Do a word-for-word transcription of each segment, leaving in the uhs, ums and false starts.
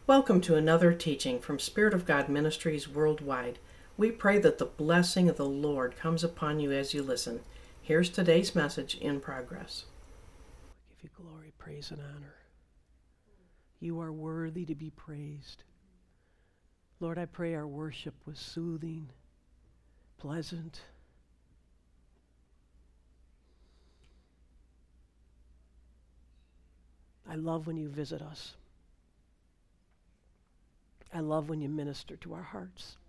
Welcome to another teaching from Spirit of God Ministries Worldwide. We pray that the blessing of the Lord comes upon you as you listen. Here's today's message in progress. We give you glory, praise, and honor. You are worthy to be praised. Lord, I pray our worship was soothing, pleasant. I love when you visit us. I love when you minister to our hearts.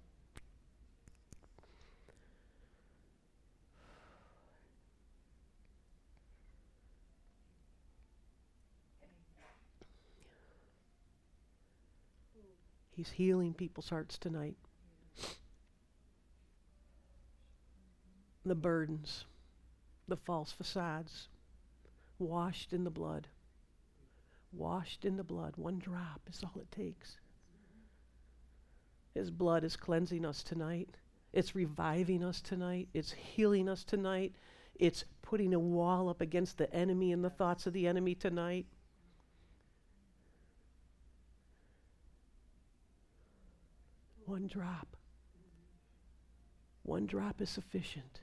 He's healing people's hearts tonight. The burdens, the false facades, washed in the blood. Washed in the blood. One drop is all it takes. His blood is cleansing us tonight. It's reviving us tonight. It's healing us tonight. It's putting a wall up against the enemy and the thoughts of the enemy tonight. One drop. One drop is sufficient.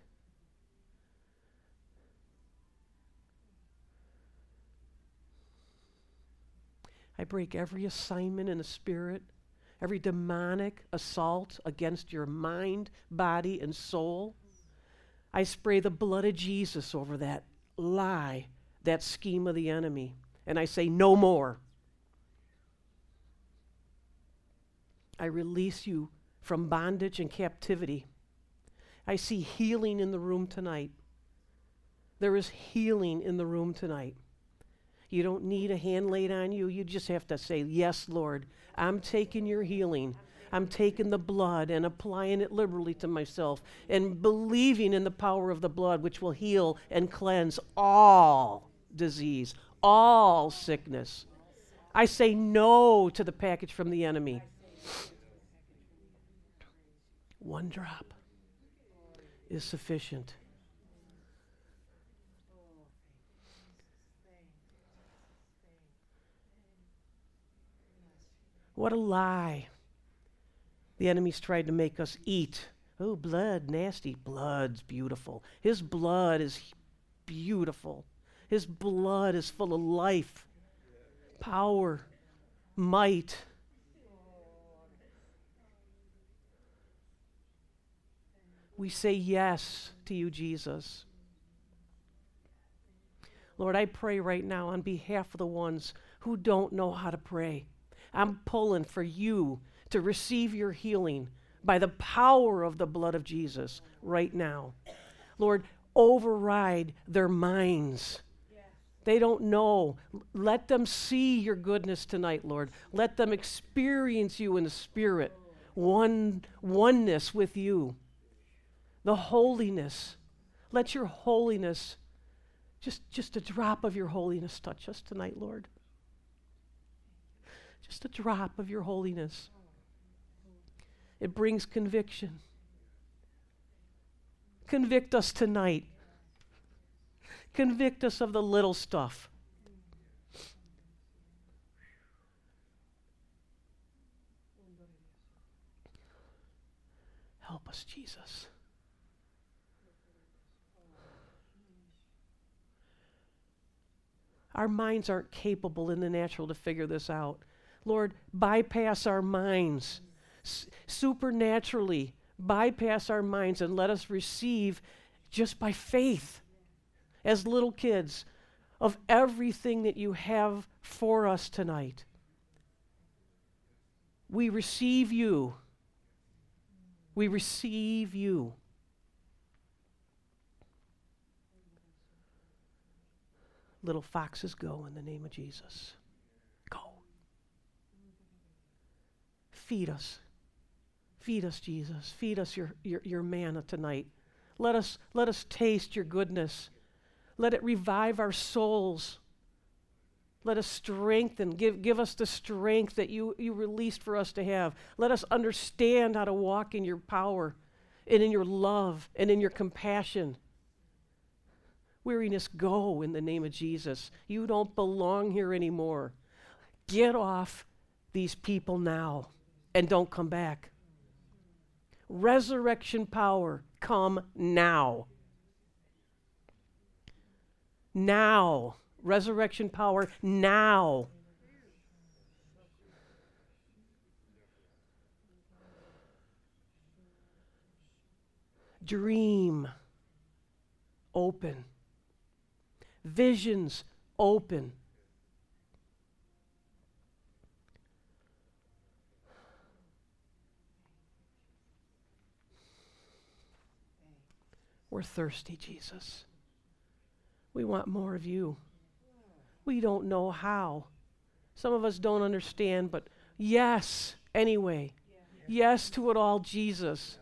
I break every assignment in the spirit, every demonic assault against your mind, body, and soul. I spray the blood of Jesus over that lie, that scheme of the enemy, and I say no more. I release you from bondage and captivity. I see healing in the room tonight. There is healing in the room tonight. You don't need a hand laid on you. You just have to say, yes, Lord, I'm taking your healing. I'm taking the blood and applying it liberally to myself and believing in the power of the blood, which will heal and cleanse all disease, all sickness. I say no to the package from the enemy. One drop is sufficient. What a lie. The enemy's tried to make us eat. Oh, blood, nasty. Blood's beautiful. His blood is beautiful. His blood is full of life, power, might. We say yes to you, Jesus. Lord, I pray right now on behalf of the ones who don't know how to pray. I'm pulling for you to receive your healing by the power of the blood of Jesus right now. Lord, override their minds. They don't know. Let them see your goodness tonight, Lord. Let them experience you in the Spirit, one oneness with you, the holiness. Let your holiness, just, just a drop of your holiness touch us tonight, Lord. Just a drop of your holiness. It brings conviction. Convict us tonight. Convict us of the little stuff. Help us, Jesus. Our minds aren't capable in the natural to figure this out. Lord, bypass our minds. S- supernaturally, bypass our minds and let us receive just by faith, as little kids, of everything that you have for us tonight. We receive you. We receive you. Little foxes, go in the name of Jesus. Go. Feed us. Feed us, Jesus. Feed us your, your, your manna tonight. Let us, let us taste your goodness. Let it revive our souls. Let us strengthen. Give, give us the strength that you, you released for us to have. Let us understand how to walk in your power and in your love and in your compassion. Weariness, go in the name of Jesus. You don't belong here anymore. Get off these people now and don't come back. Resurrection power, come now. Now. Resurrection power, now. Dream, open. Visions, open. We're thirsty, Jesus. We want more of you. We don't know how. Some of us don't understand, but yes, anyway. Yes to it all, Jesus.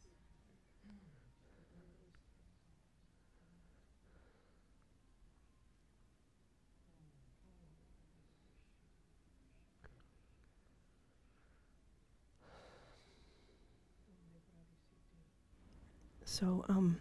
So, um,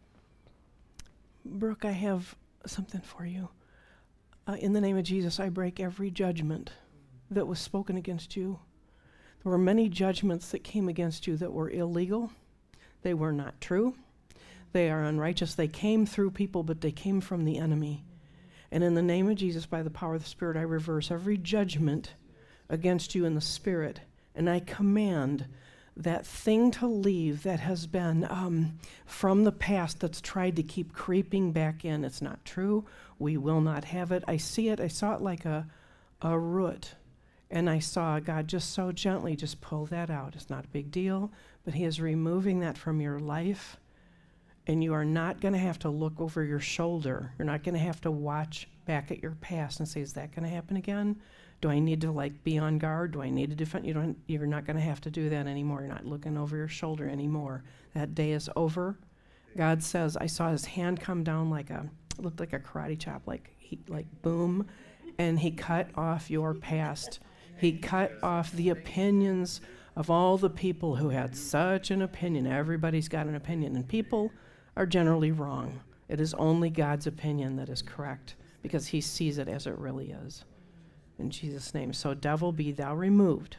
Brooke, I have something for you. Uh, in the name of Jesus, I break every judgment that was spoken against you. There were many judgments that came against you that were illegal. They were not true. They are unrighteous. They came through people, but they came from the enemy. And in the name of Jesus, by the power of the Spirit, I reverse every judgment against you in the Spirit. And I command that thing to leave that has been um, from the past that's tried to keep creeping back in. It's not true. We will not have it. I see it. I saw it like a, a root. And I saw God just so gently just pull that out. It's not a big deal, but he is removing that from your life. And you are not going to have to look over your shoulder. You're not going to have to watch back at your past and say, is that going to happen again? Do I need to like be on guard? Do I need to defend? You don't, you're not going to have to do that anymore. You're not looking over your shoulder anymore. That day is over. God says, I saw his hand come down like a, it looked like a karate chop, like he, like boom, and he cut off your past. He cut off the opinions of all the people who had such an opinion. Everybody's got an opinion, and people are generally wrong. It is only God's opinion that is correct because he sees it as it really is. In Jesus' name. So devil, be thou removed.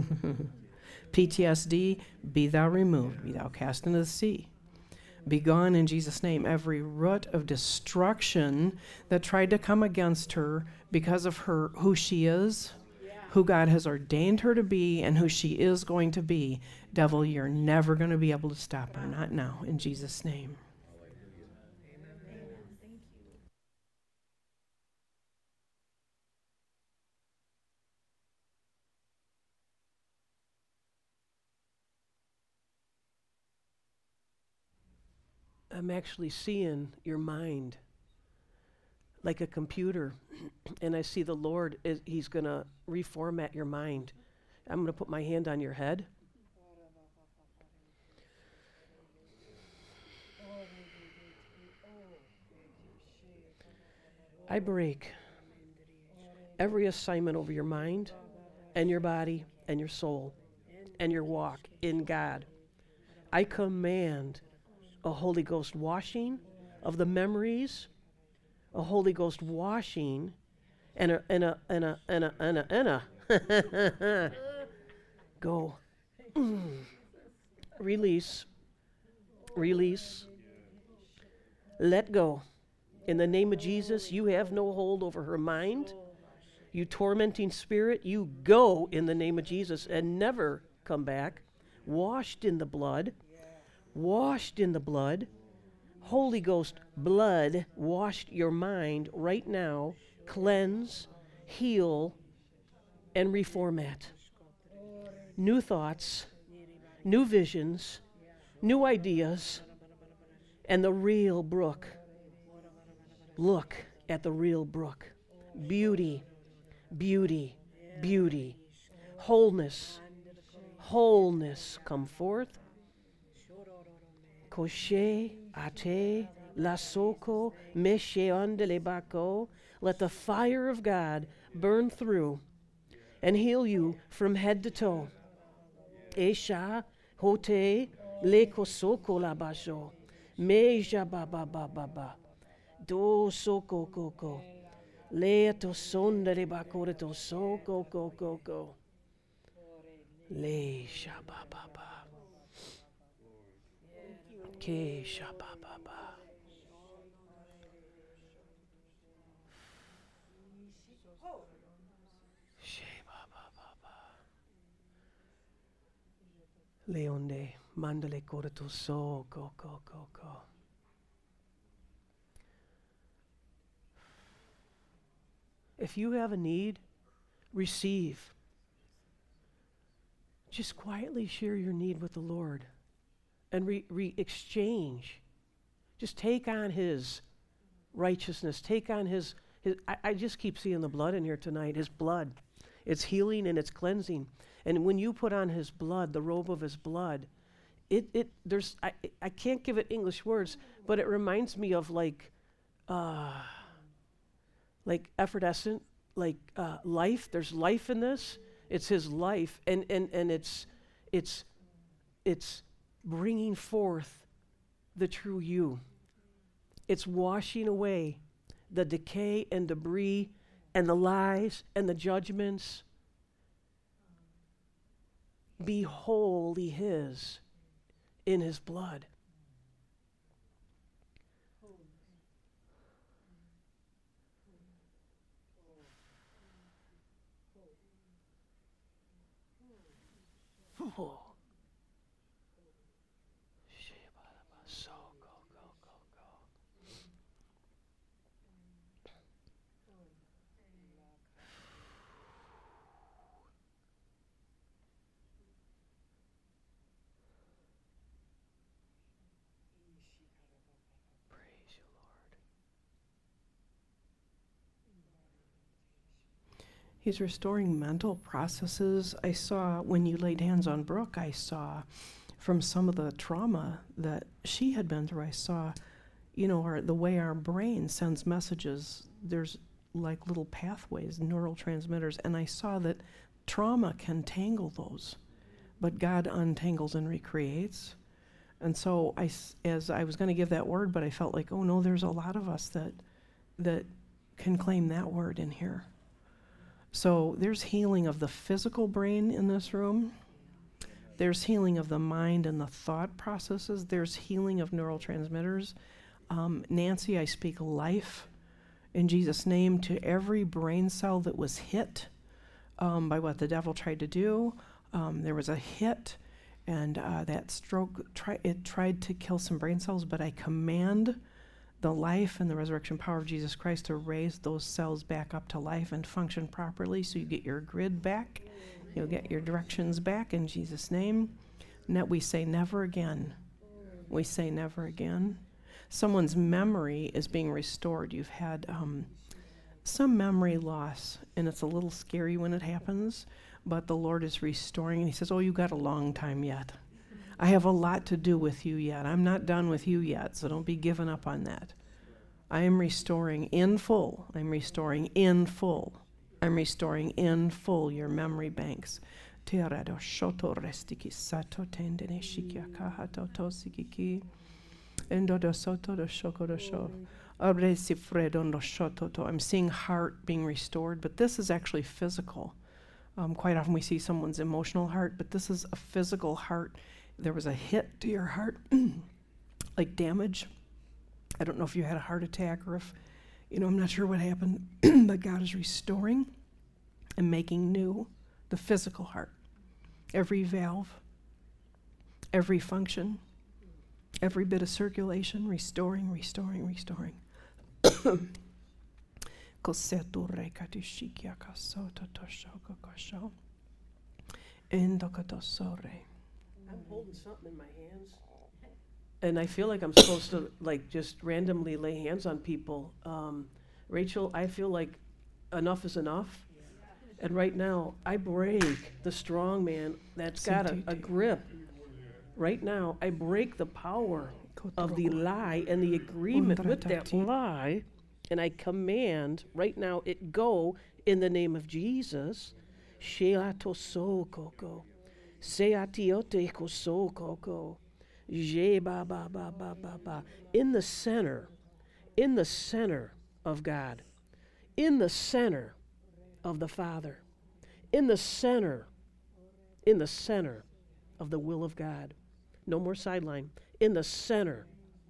P T S D, be thou removed. Be thou cast into the sea. Be gone in Jesus' name. Every root of destruction that tried to come against her because of her who she is, who God has ordained her to be, and who she is going to be. Devil, you're never going to be able to stop her. Not now. In Jesus' name. I'm actually seeing your mind like a computer, and I see the Lord, is, he's going to reformat your mind. I'm going to put my hand on your head. I break every assignment over your mind and your body and your soul and your walk in God. I command a Holy Ghost washing of the memories, a Holy Ghost washing, and a, and a, and a, and a, and a, and a. Go. Release. Release. Let go. In the name of Jesus, you have no hold over her mind. You tormenting spirit, you go in the name of Jesus and never come back. Washed in the blood. Washed in the blood. Holy Ghost blood washed your mind right now. Cleanse, heal, and reformat. New thoughts, new visions, new ideas, and the real Brooke. Look at the real Brooke. Beauty, beauty, beauty. Wholeness, wholeness come forth. Koshe, ate, lasoko, meshe andele bako. Let the fire of God burn through and heal you from head to toe. Esha, hote, le kosoko la basho. Meja ba ba ba ba ba. Do soko koko. Le to sondere bakore to soko koko koko. Le shabababa. Ke shabababa. Leonde, mandale corto so, go, go, go, go. If you have a need, receive. Just quietly share your need with the Lord and re, re exchange. Just take on His righteousness. Take on His, his I, I just keep seeing the blood in here tonight. His blood. It's healing and it's cleansing. And when you put on His blood, the robe of His blood, it, it there's, I, I can't give it English words, but it reminds me of like, uh, like effervescent, like uh, life. There's life in this. It's His life, and, and, and it's, it's, it's bringing forth the true you. It's washing away the decay and debris and the lies and the judgments. Be wholly His in His blood. Oh. So go, go, go, go. Praise you, Lord. He's restoring mental processes. I saw when you laid hands on Brooke, I saw from some of the trauma that she had been through, I saw, you know, our, the way our brain sends messages, there's like little pathways, neural transmitters, and I saw that trauma can tangle those, but God untangles and recreates. And so I, as I was going to give that word, but I felt like, oh no, there's a lot of us that that can claim that word in here. So there's healing of the physical brain in this room. There's healing of the mind and the thought processes. There's healing of neurotransmitters. Um, Nancy, I speak life in Jesus' name to every brain cell that was hit um, by what the devil tried to do. Um, there was a hit, and uh, that stroke, try, it tried to kill some brain cells, but I command the life and the resurrection power of Jesus Christ to raise those cells back up to life and function properly, so you get your grid back, you'll get your directions back in Jesus' name. Ne- we say never again. We say never again. Someone's memory is being restored. You've had um, some memory loss, and it's a little scary when it happens, but the Lord is restoring, and He says, oh, you got a long time yet. I have a lot to do with you yet. I'm not done with you yet, so don't be giving up on that. I am restoring in full. I'm restoring in full. I'm restoring in full your memory banks. I'm seeing heart being restored, but this is actually physical. Um, quite often we see someone's emotional heart, but this is a physical heart. There was a hit to your heart, like damage. I don't know if you had a heart attack or if, you know, I'm not sure what happened, but God is restoring and making new the physical heart. Every valve, every function, every bit of circulation, restoring, restoring, restoring. I'm holding something in my hands, and I feel like I'm supposed to like just randomly lay hands on people. Um, Rachel, I feel like enough is enough, and right now I break the strong man that's got a, a grip. Right now, I break the power of the lie and the agreement with that lie, and I command right now it go in the name of Jesus. In the center, in the center of God, in the center of the Father, in the center, in the center of the will of God. No more sideline. In the center.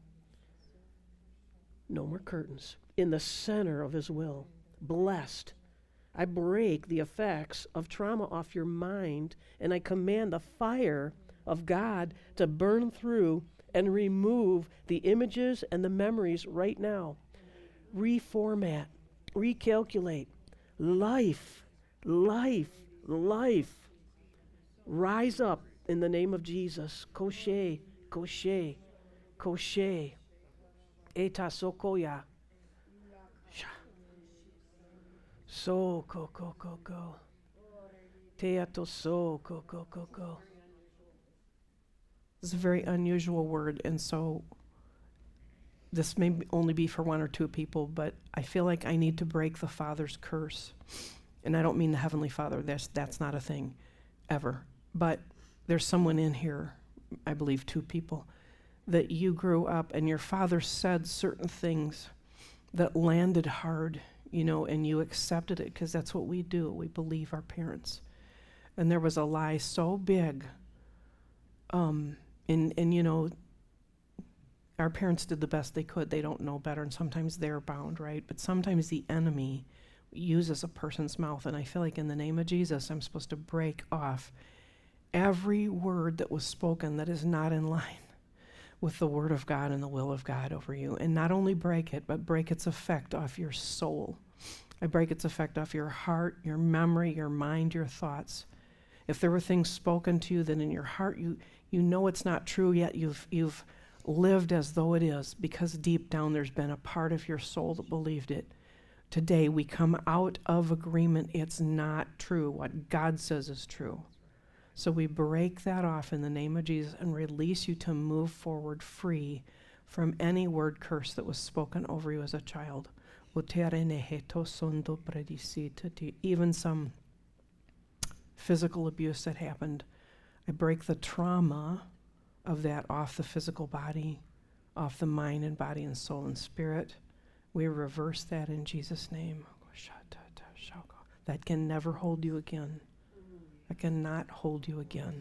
No more curtains. In the center of his will. Blessed. I break the effects of trauma off your mind, and I command the fire of God to burn through and remove the images and the memories right now. Reformat, recalculate. Life, life, life. Rise up in the name of Jesus. Koshe, koshe, koshe. Eta sokoya. So ko ko ko ko. Teato so ko ko ko ko. It's a very unusual word, and so this may only be for one or two people, but I feel like I need to break the Father's curse. And I don't mean the Heavenly Father. That's, that's not a thing ever. But there's someone in here, I believe two people, that you grew up and your father said certain things that landed hard, you know, and you accepted it because that's what we do. We believe our parents. And there was a lie so big, um, and, and you know, our parents did the best they could. They don't know better, and sometimes they're bound, right? But sometimes the enemy uses a person's mouth, and I feel like in the name of Jesus, I'm supposed to break off every word that was spoken that is not in line with the word of God and the will of God over you. And not only break it, but break its effect off your soul. I break its effect off your heart, your memory, your mind, your thoughts. If there were things spoken to you that in your heart you you know it's not true, yet you've you've lived as though it is, because deep down there's been a part of your soul that believed it. Today we come out of agreement. It's not true. What God says is true. So we break that off in the name of Jesus and release you to move forward free from any word curse that was spoken over you as a child. Even some physical abuse that happened. I break the trauma of that off the physical body, off the mind and body and soul and spirit. We reverse that in Jesus' name. That can never hold you again. I cannot hold you again.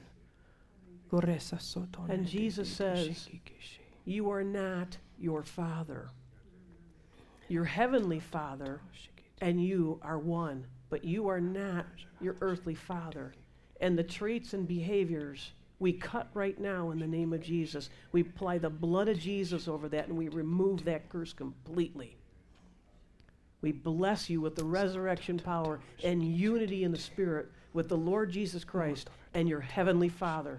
And Jesus says, you are not your father. Your heavenly Father and you are one, but you are not your earthly father. And the traits and behaviors we cut right now in the name of Jesus. We apply the blood of Jesus over that, and we remove that curse completely. We bless you with the resurrection power and unity in the Spirit with the Lord Jesus Christ and your heavenly Father.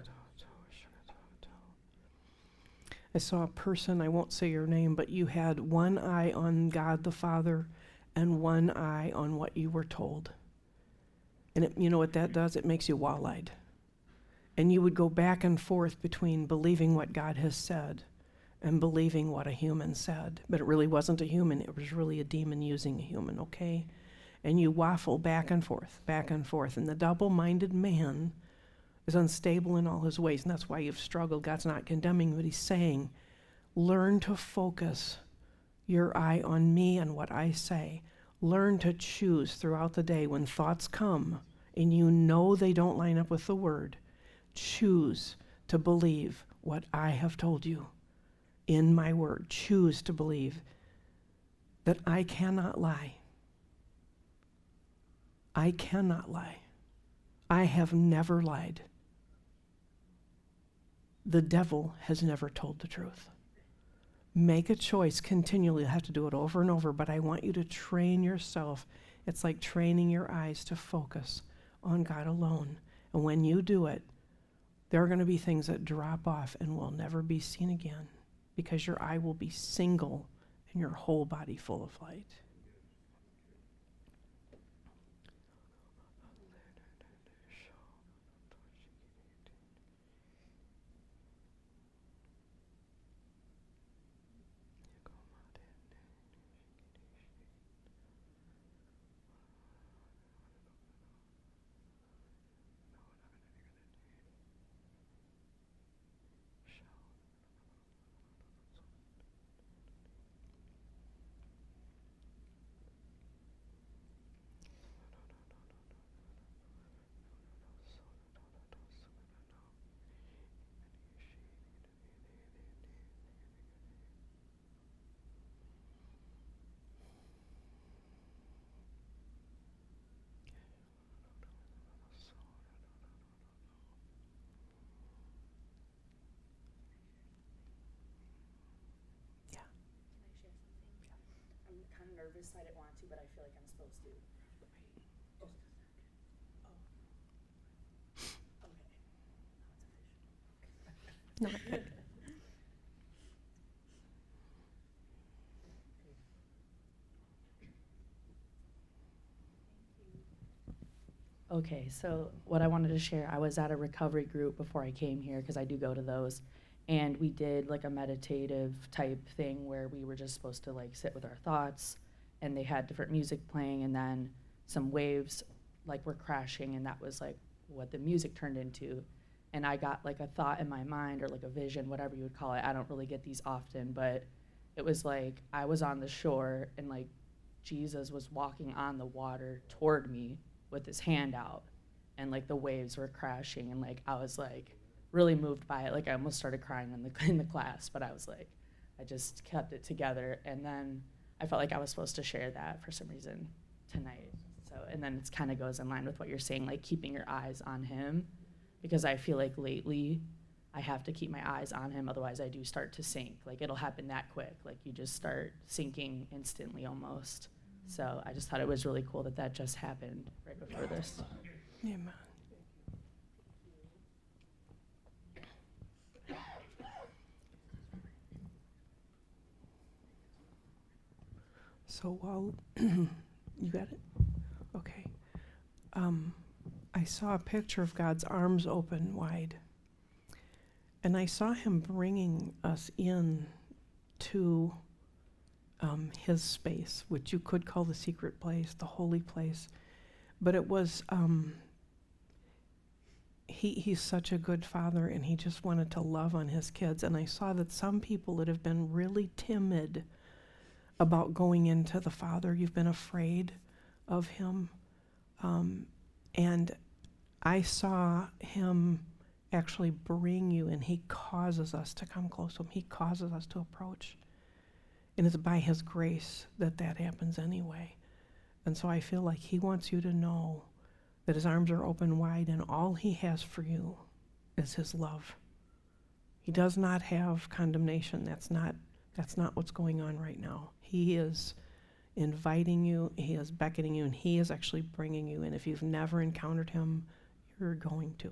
I saw a person, I won't say your name, but you had one eye on God the Father and one eye on what you were told. And it, you know what that does? It makes you wall-eyed. And you would go back and forth between believing what God has said and believing what a human said. But it really wasn't a human. It was really a demon using a human, okay? And you waffle back and forth, back and forth. And the double-minded man is unstable in all his ways. And that's why you've struggled. God's not condemning, but he's saying, learn to focus your eye on me and what I say. Learn to choose throughout the day when thoughts come and you know they don't line up with the word. Choose to believe what I have told you in my word. Choose to believe that I cannot lie. I cannot lie. I have never lied. The devil has never told the truth. Make a choice continually. You have to do it over and over, but I want you to train yourself. It's like training your eyes to focus on God alone. And when you do it, there are going to be things that drop off and will never be seen again, because your eye will be single and your whole body full of light. nervous, so I didn't want to, but I feel like I'm supposed to. Oh. Oh. Okay. Now it's official. No, I- Okay, so what I wanted to share, I was at a recovery group before I came here, because I do go to those, and we did like a meditative type thing where we were just supposed to like sit with our thoughts, and they had different music playing, and then some waves like were crashing, and that was like what the music turned into. And I got like a thought in my mind, or like a vision, whatever you would call it. I don't really get these often, but it was like I was on the shore, and like Jesus was walking on the water toward me with his hand out, and like the waves were crashing, and like I was like really moved by it. Like I almost started crying in the in the class, but I was like, I just kept it together. And then I felt like I was supposed to share that for some reason tonight. So, and then it kind of goes in line with what you're saying, like keeping your eyes on him, because I feel like lately I have to keep my eyes on him, otherwise I do start to sink. Like it'll happen that quick, like you just start sinking instantly almost. So I just thought it was really cool that that just happened right before this. Amen. So while you got it, okay. Um, I saw a picture of God's arms open wide, and I saw him bringing us in to um, his space, which you could call the secret place, the holy place. But it was, um, he, he's such a good father, and he just wanted to love on his kids. And I saw that some people that have been really timid about going into the Father, you've been afraid of him. Um, and I saw him actually bring you, and he causes us to come close to him. He causes us to approach. And it's by his grace that that happens anyway. And so I feel like he wants you to know that his arms are open wide, and all he has for you is his love. He does not have condemnation. That's not, that's not what's going on right now. He is inviting you, he is beckoning you, and he is actually bringing you in. If you've never encountered him, you're going to.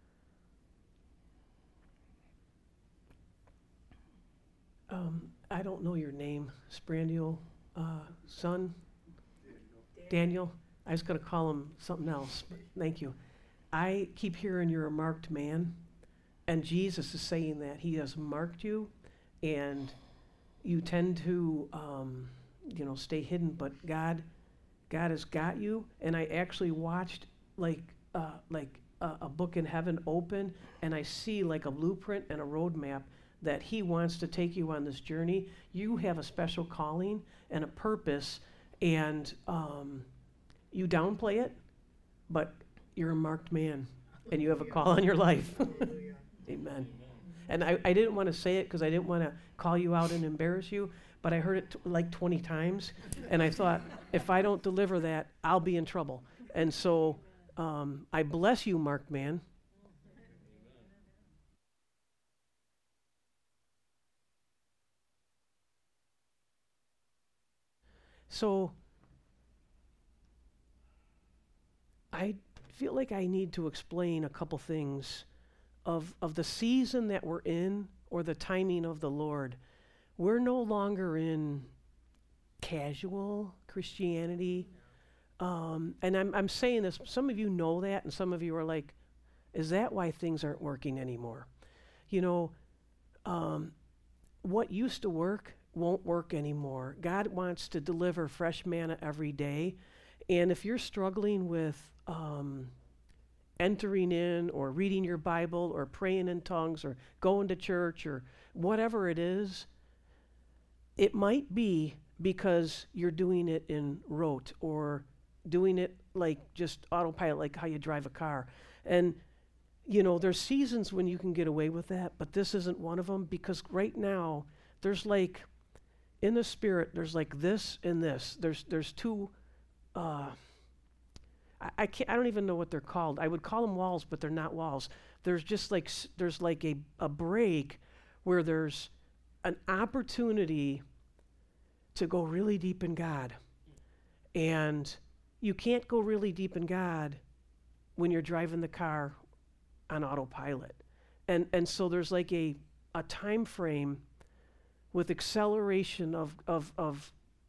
Um, I don't know your name, Sprandial, uh, son? Daniel. Daniel. I was going to call him something else, but thank you. I keep hearing you're a marked man, and Jesus is saying that he has marked you, and you tend to, um, you know, stay hidden, but God, God has got you. And I actually watched like, uh, like a, a book in heaven open, and I see like a blueprint and a roadmap that he wants to take you on this journey. You have a special calling and a purpose, and um, you downplay it, but you're a marked man, and you have a call on your life. Amen. And I, I didn't want to say it because I didn't want to call you out and embarrass you, but I heard it t- like twenty times, and I thought, if I don't deliver that, I'll be in trouble. And so um, I bless you, marked man. So I feel like I need to explain a couple things of, of the season that we're in, or the timing of the Lord. We're no longer in casual Christianity. Um, and I'm, I'm saying this, some of you know that, and some of you are like, is that why things aren't working anymore? You know, um, what used to work won't work anymore. God wants to deliver fresh manna every day. And if you're struggling with um, entering in, or reading your Bible, or praying in tongues, or going to church, or whatever it is, it might be because you're doing it in rote, or doing it like just autopilot, like how you drive a car. And, you know, there's seasons when you can get away with that, but this isn't one of them, because right now, there's like, in the spirit, there's like this and this. There's there's two, uh, I, I can't, I don't even know what they're called. I would call them walls, but they're not walls. There's just like, s- there's like a, a break where there's an opportunity to go really deep in God. And you can't go really deep in God when you're driving the car on autopilot. And and so there's like a, a time frame with acceleration of, of, of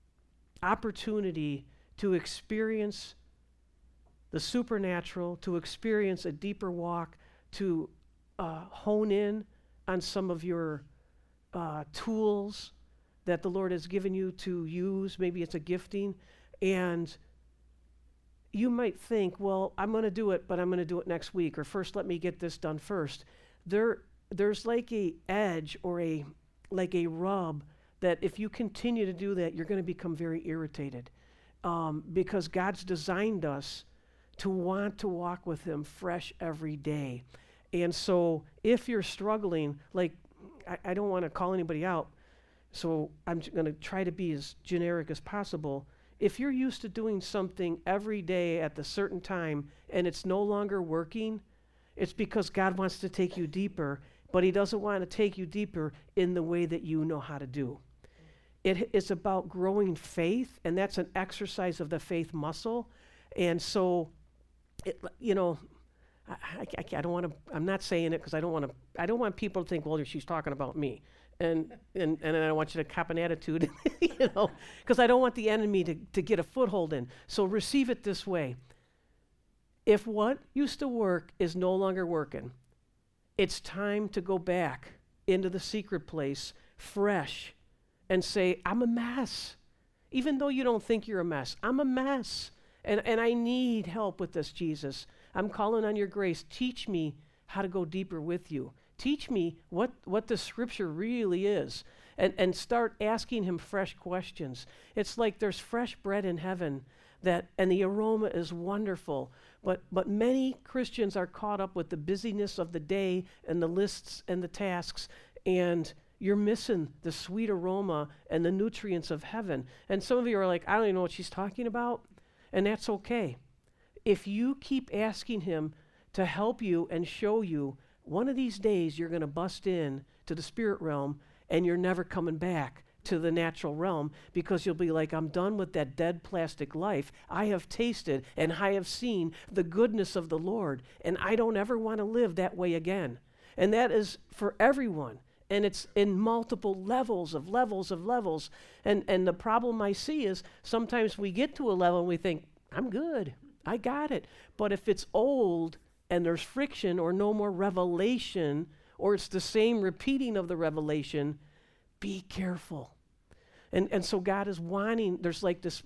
opportunity to experience the supernatural, to experience a deeper walk, to uh, hone in on some of your uh, tools that the Lord has given you to use. Maybe it's a gifting. And you might think, well, I'm going to do it, but I'm going to do it next week, or first let me get this done first. There, there's like a edge or a like a rub that if you continue to do that, you're going to become very irritated, um, because God's designed us to want to walk with Him fresh every day. And so if you're struggling, like I, I don't want to call anybody out, so I'm going to try to be as generic as possible. If you're used to doing something every day at a certain time and it's no longer working, it's because God wants to take you deeper, but He doesn't want to take you deeper in the way that you know how to do. It is about growing faith, and that's an exercise of the faith muscle. And so, it, you know, I, I, I don't want to, I'm not saying it because I don't want to, I don't want people to think, well, she's talking about me. And, and, and I want you to cop an attitude, you know, because I don't want the enemy to, to get a foothold in. So receive it this way. If what used to work is no longer working, it's time to go back into the secret place fresh and say, I'm a mess. Even though you don't think you're a mess, I'm a mess. And, and I need help with this, Jesus. I'm calling on your grace. Teach me how to go deeper with you. Teach me what, what the scripture really is. And, and start asking Him fresh questions. It's like there's fresh bread in heaven, that, and the aroma is wonderful. But, but many Christians are caught up with the busyness of the day and the lists and the tasks, and you're missing the sweet aroma and the nutrients of heaven. And some of you are like, I don't even know what she's talking about. And that's okay. If you keep asking Him to help you and show you, one of these days you're going to bust in to the spirit realm and you're never coming back to the natural realm, because you'll be like, I'm done with that dead plastic life. I have tasted and I have seen the goodness of the Lord, and I don't ever want to live that way again. And that is for everyone. And it's in multiple levels of levels of levels. And, and the problem I see is sometimes we get to a level and we think, I'm good. I got it. But if it's old and there's friction or no more revelation, or it's the same repeating of the revelation, be careful. And and so God is wanting, there's like this,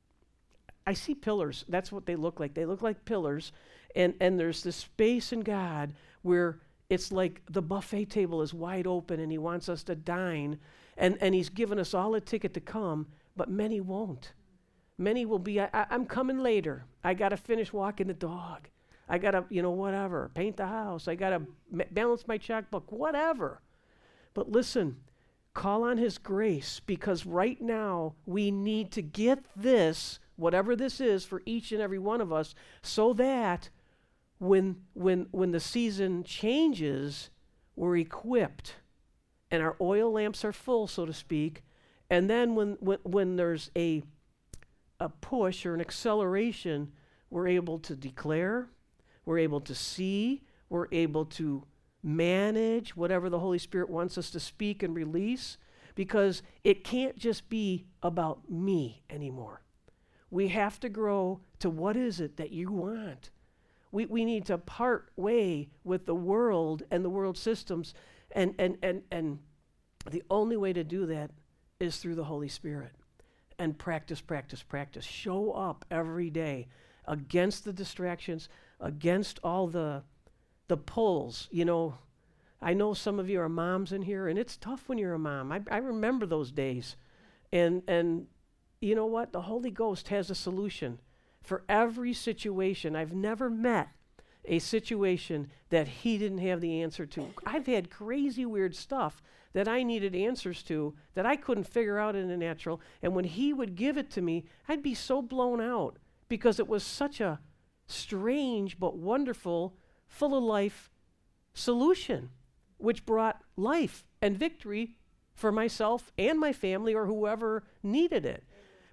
I see pillars. That's what they look like. They look like pillars. And, and there's this space in God where it's like the buffet table is wide open and He wants us to dine. And, and He's given us all a ticket to come, but many won't. Many will be, I, I, I'm coming later. I got to finish walking the dog. I got to, you know, whatever, paint the house. I got to m- balance my checkbook, whatever. But listen, call on His grace, because right now we need to get this, whatever this is, for each and every one of us, so that when when when the season changes, we're equipped and our oil lamps are full, so to speak. And then when when, when there's a a push or an acceleration, we're able to declare, we're able to see, we're able to manage whatever the Holy Spirit wants us to speak and release, because it can't just be about me anymore. We have to grow to what is it that you want. We we need to part way with the world and the world systems, and and and and the only way to do that is through the Holy Spirit. And practice, practice, practice. Show up every day against the distractions, against all the the pulls. You know, I know some of you are moms in here, and it's tough when you're a mom. I, I remember those days. And and you know what? The Holy Ghost has a solution for every situation. I've never met a situation that He didn't have the answer to. I've had crazy, weird stuff that I needed answers to that I couldn't figure out in the natural. And when He would give it to me, I'd be so blown out, because it was such a strange but wonderful, full of life solution, which brought life and victory for myself and my family or whoever needed it.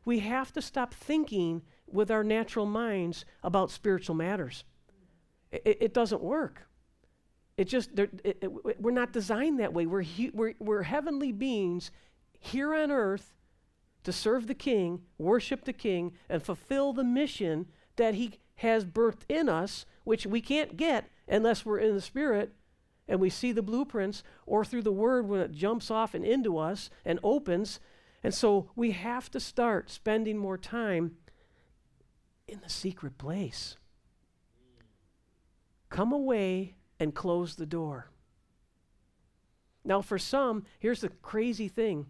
we have to stop thinking with our natural minds about spiritual matters. It, it doesn't work. It just, it, it, we're not designed that way. We're, he, we're, we're heavenly beings here on earth to serve the King, worship the King, and fulfill the mission that he has birthed in us, which we can't get unless we're in the Spirit and we see the blueprints, or through the Word when it jumps off and into us and opens. And so we have to start spending more time in the secret place. Come away and close the door. Now, for some, here's the crazy thing.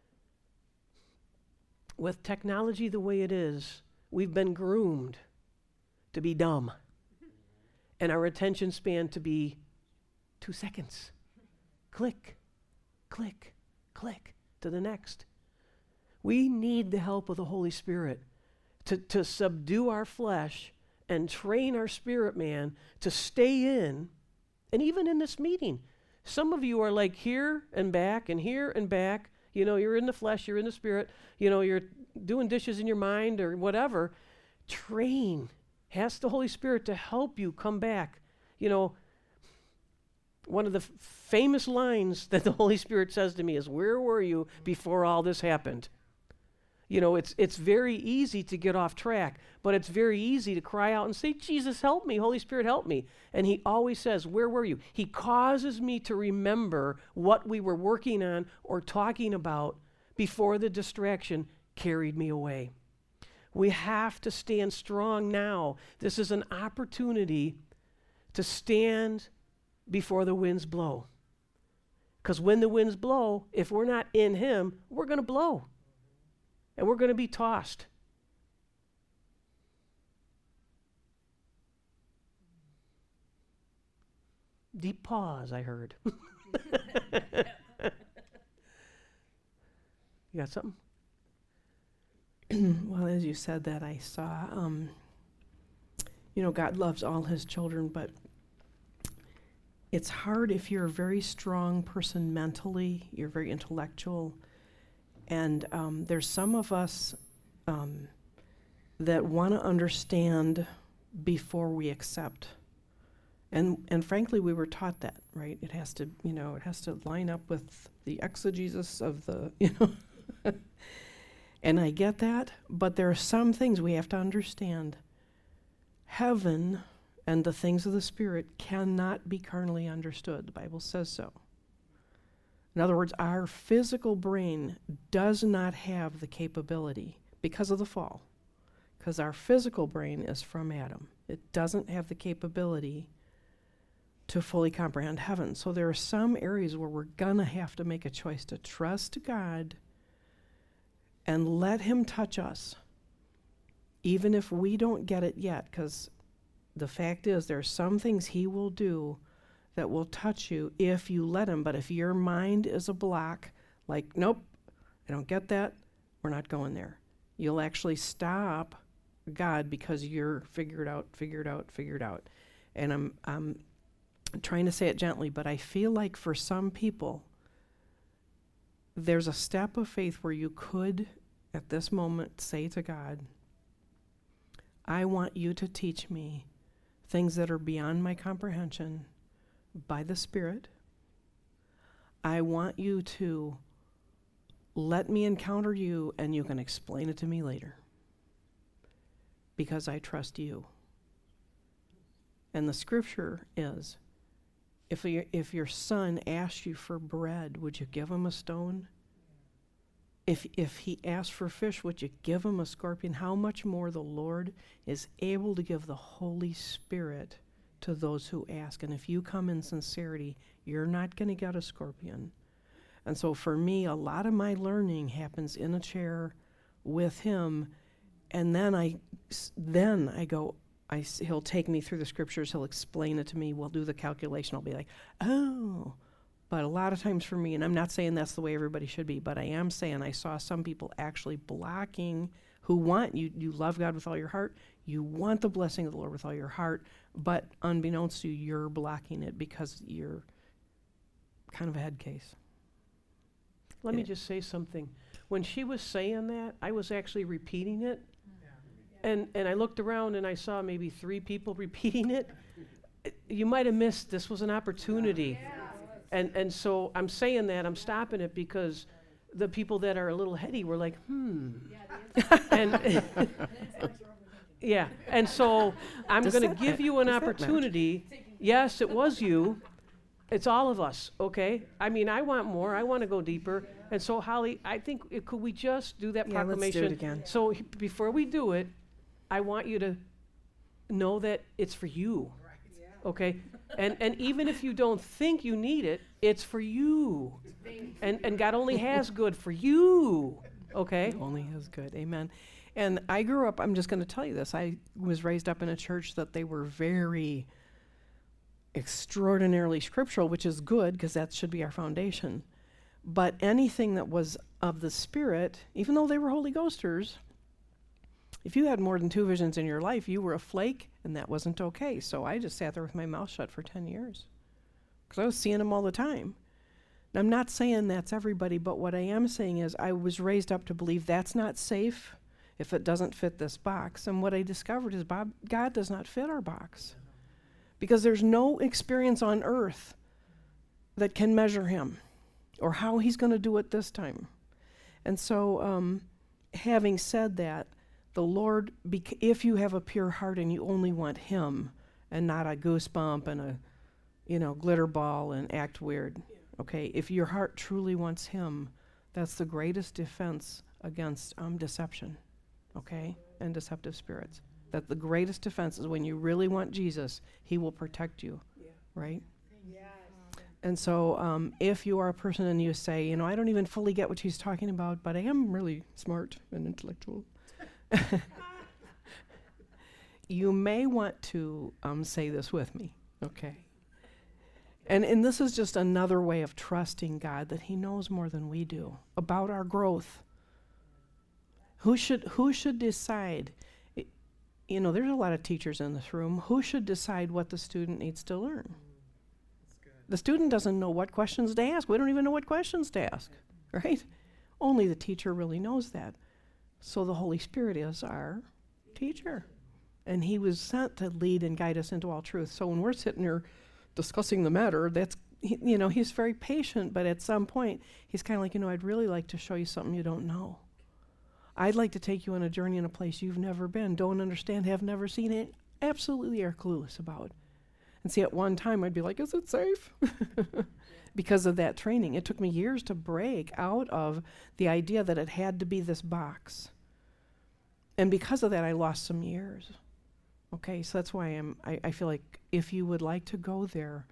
With technology the way it is, we've been groomed to be dumb, and our attention span to be two seconds. Click, click, click to the next. We need the help of the Holy Spirit to, to subdue our flesh and train our spirit man to stay in. And even in this meeting, some of you are like here and back and here and back. You know, you're in the flesh, you're in the spirit. You know, you're doing dishes in your mind or whatever. Train. Ask the Holy Spirit to help you come back. You know, one of the f- famous lines that the Holy Spirit says to me is, "Where were you before all this happened?" You know, it's it's very easy to get off track, but it's very easy to cry out and say, "Jesus, help me. Holy Spirit, help me." And he always says, "Where were you?" He causes me to remember what we were working on or talking about before the distraction carried me away. We have to stand strong now. This is an opportunity to stand before the winds blow. Because when the winds blow, if we're not in him, we're going to blow. And we're going to be tossed. Deep pause, I heard. You got something? Well, as you said that, I saw, um, you know, God loves all his children, but it's hard if you're a very strong person mentally, you're very intellectual, and um, there's some of us um, that want to understand before we accept. And and frankly, we were taught that, right? It has to, you know, it has to line up with the exegesis of the, you know. And I get that, but there are some things we have to understand. Heaven and the things of the Spirit cannot be carnally understood. The Bible says so. In other words, our physical brain does not have the capability because of the fall, because our physical brain is from Adam. It doesn't have the capability to fully comprehend heaven. So there are some areas where we're going to have to make a choice to trust God and let him touch us, even if we don't get it yet, because the fact is there are some things he will do that will touch you if you let him. But if your mind is a block, like, nope, I don't get that, we're not going there. You'll actually stop God because you're figured out, figured out, figured out. And I'm, I'm trying to say it gently, but I feel like for some people, there's a step of faith where you could, at this moment, say to God, I want you to teach me things that are beyond my comprehension by the Spirit. I want you to let me encounter you, and you can explain it to me later, because I trust you. And the scripture is, if, your, if your son asks you for bread, would you give him a stone? If, if he asks for fish, would you give him a scorpion? How much more the Lord is able to give the Holy Spirit to those who ask. And if you come in sincerity, you're not going to get a scorpion. And so for me, a lot of my learning happens in a chair with him. And then I, then I go, I, he'll take me through the scriptures. He'll explain it to me. We'll do the calculation. I'll be like, oh. But a lot of times for me, and I'm not saying that's the way everybody should be, but I am saying I saw some people actually blocking who want, you, you love God with all your heart. You want the blessing of the Lord with all your heart. But unbeknownst to you, you're blocking it because you're kind of a head case. Let me Yeah. just say something. when she was saying that, I was actually repeating it. And, and I looked around and I saw maybe three people repeating it. You might have missed, this was an opportunity. And, and so I'm saying that, I'm stopping it because the people that are a little heady were like, hmm. and yeah, and so I'm Does going to that give ma- you an does that match? opportunity. Yes, it was you. It's all of us, okay? I mean, I want more. I want to go deeper. And so, Holly, I think, it, could we just do that Yeah, let's do proclamation? it again. So h- before we do it, I want you to know that it's for you, okay? And and even if you don't think you need it, it's for you. And and God only has good for you, okay? Only is good. Amen. And I grew up, I'm just going to tell you this. I was raised up in a church that they were very extraordinarily scriptural, which is good because that should be our foundation. But anything that was of the Spirit, even though they were Holy Ghosters, if you had more than two visions in your life, you were a flake, and that wasn't okay. So I just sat there with my mouth shut for ten years because I was seeing them all the time. And I'm not saying that's everybody, but what I am saying is I was raised up to believe that's not safe if it doesn't fit this box. And what I discovered is Bob, God does not fit our box because there's no experience on earth that can measure him or how he's going to do it this time. And so um, having said that, the Lord, bec- if you have a pure heart and you only want him and not a goosebump and a, you know, glitter ball and act weird, okay? If your heart truly wants him, that's the greatest defense against um, deception, okay? And deceptive spirits. That the greatest defense is when you really want Jesus, he will protect you, right? And so um, if you are a person and you say, you know, I don't even fully get what she's talking about, but I am really smart and intellectual. You may want to um, say this with me, okay? And and this is just another way of trusting God that he knows more than we do about our growth. Who should who should decide? I- You know, there's a lot of teachers in this room. Who should decide what the student needs to learn? The student doesn't know what questions to ask. We don't even know what questions to ask, right? Only the teacher really knows that. So the Holy Spirit is our teacher. And he was sent to lead and guide us into all truth. So when we're sitting here discussing the matter, that's, he, you know, he's very patient, but at some point, he's kind of like, you know, I'd really like to show you something you don't know. I'd like to take you on a journey in a place you've never been, don't understand, have never seen it, absolutely are clueless about. And see, at one time, I'd be like, is it safe? Because of that training. It took me years to break out of the idea that it had to be this box. And because of that, I lost some years. Okay, so that's why I'm, I, I feel like if you would like to go there,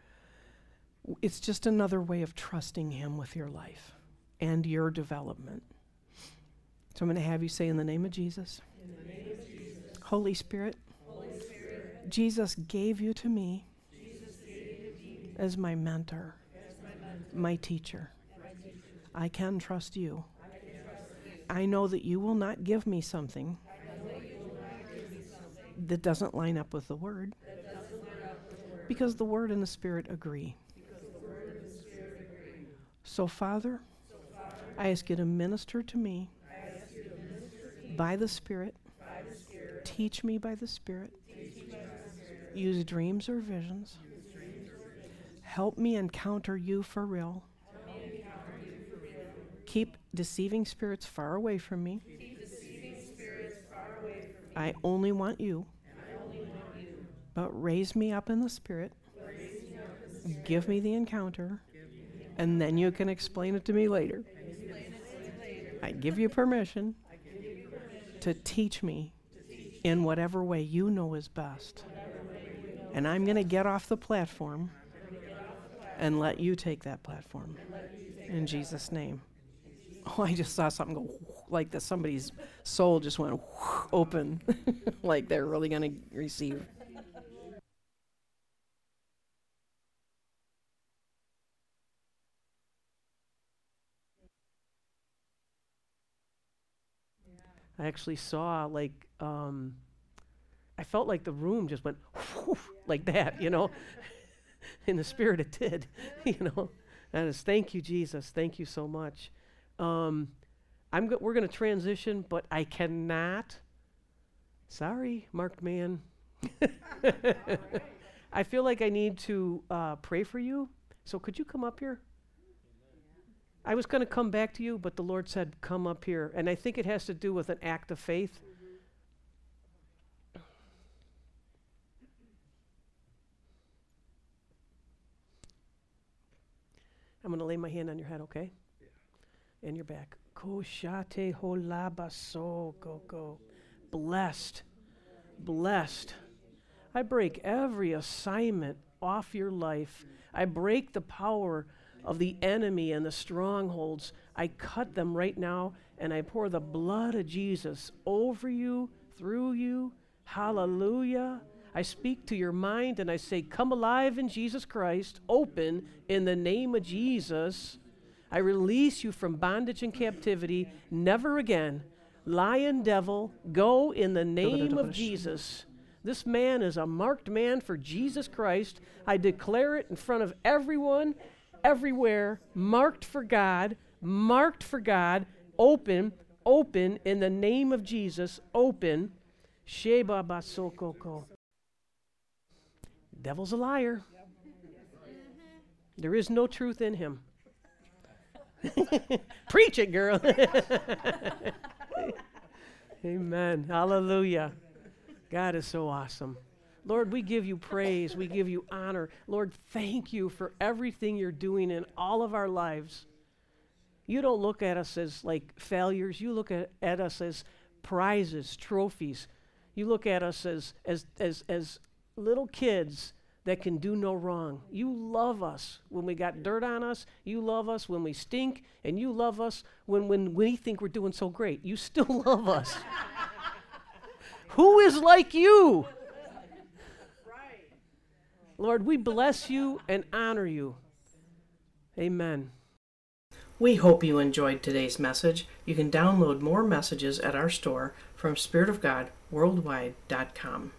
w- it's just another way of trusting him with your life and your development. So I'm going to have you say, in the name of Jesus, In the name of Jesus, Holy Spirit, Holy Spirit, Jesus gave you to me Jesus gave you to me as my mentor, as my mentor, my teacher. my teacher. I can trust you. I can trust you. I know that you will not give me something I know you will not give me something that doesn't line up with the word, that doesn't line up with the word, because the word and the spirit agree. because the word and the spirit agree. So, Father, So, Father, I ask you to minister to me I ask you to minister to me by the Spirit. by the Spirit, Teach me by the Spirit. teach me by the Spirit, Use dreams or visions. use dreams or visions, Help me encounter you for real. help me encounter you for real, Keep deceiving spirits far away from me. keep deceiving spirits far away from me, I only want you. and I only want you. But raise me up in the Spirit. Raise me up in the Spirit, Give me the encounter. And then you can explain it to me later. explain it to me later. I give you permission I give you permission to teach me to teach in whatever way you know is best. And I'm going to get off the platform and let you take that platform. In Jesus' name. Oh, I just saw something go like this. Somebody's soul just went open, like they're really going to receive. I actually saw like um, I felt like the room just went like that, you know. In the spirit, it did, you know. And it's thank you, Jesus. Thank you so much. Um, I'm go- we're going to transition, but I cannot. Sorry, marked man. I feel like I need to uh, pray for you. So could you come up here? I was going to come back to you, but the Lord said, come up here. And I think it has to do with an act of faith. I'm going to lay my hand on your head, okay? Yeah. And your back. Koshate holabaso go. Blessed. Blessed. I break every assignment off your life. I break the power of the enemy and the strongholds. I cut them right now, and I pour the blood of Jesus over you, through you. Hallelujah. I speak to your mind, and I say, come alive in Jesus Christ. Open in the name of Jesus. I release you from bondage and captivity. Never again. Lion devil, go in the name of Jesus. This man is a marked man for Jesus Christ. I declare it in front of everyone, everywhere, marked for God, marked for God, open, open in the name of Jesus, open. Sheba basokoko. Devil's a liar. There is no truth in him. Preach it, girl. Amen. Hallelujah. God is so awesome. Lord, we give you praise. We give you honor. Lord, thank you for everything you're doing in all of our lives. You don't look at us as like failures. You look at, at us as prizes, trophies. You look at us as, as, as, as little kids that can do no wrong. You love us when we got dirt on us. You love us when we stink. And you love us when, when we think we're doing so great. You still love us. Who is like you? Lord, we bless you and honor you. Amen. We hope you enjoyed today's message. You can download more messages at our store from spirit of god worldwide dot com.